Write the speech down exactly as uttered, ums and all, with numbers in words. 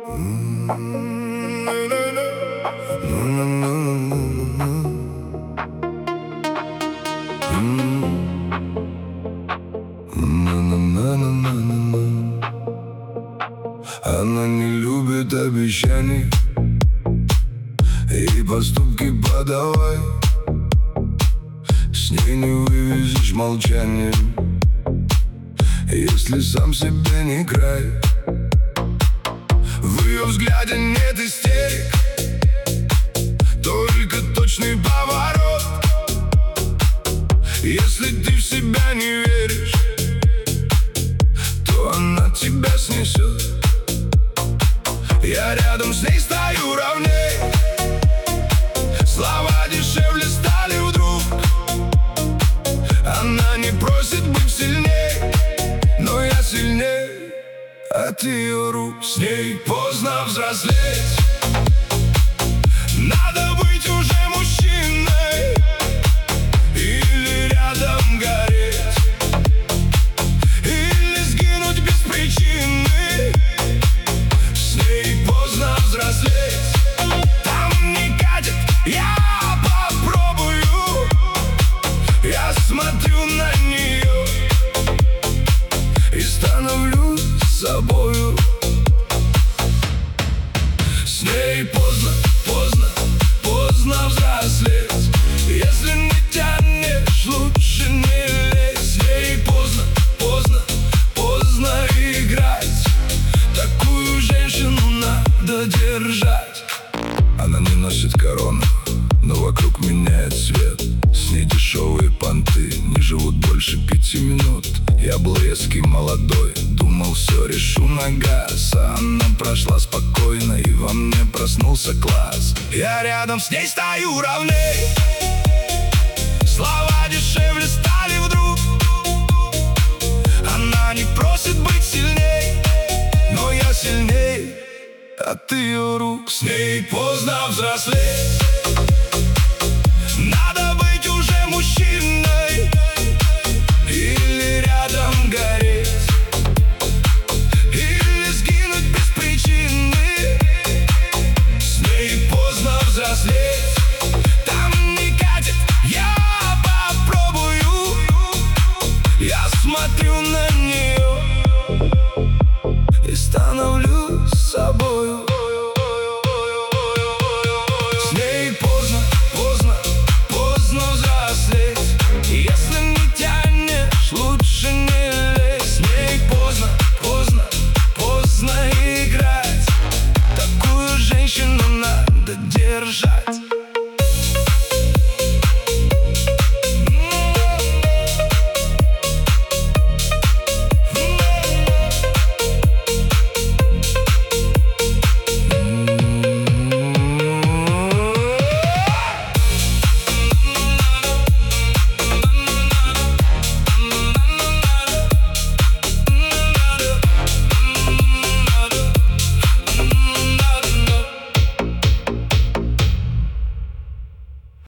Она не любит обещаний и поступки подавай. С ней не вывезешь молчанием, если сам себе не край. В ее взгляде нет истерик, только точный поворот. Если ты в себя не веришь, то она тебя снесет. Я рядом с ней стою ровней, слова дешевле стали вдруг. Она не просит быть сильней, но я сильней от ее рук. С ней поздно взрослеть, надо быть уже мужчиной или рядом гореть, или сгинуть без причины. С ней поздно взрослеть, там не катит, я попробую. Я смотрю на нее и становлюсь собою. С ней поздно, поздно, поздно взрослеть. Если не тянешь, лучше не лезь. С ней поздно, поздно, поздно играть. Такую женщину надо держать. Она не носит корону, но вокруг меняет цвет. С ней дешевые понты не живут больше пяти минут. Я был резкий, молодой, думал, все решу на газ. А она прошла спокойно, и во мне проснулся класс. Я рядом с ней стою ровней, слова дешевле стали вдруг. Она не просит быть сильней, но я сильней от ее рук. С ней поздно взрослеть,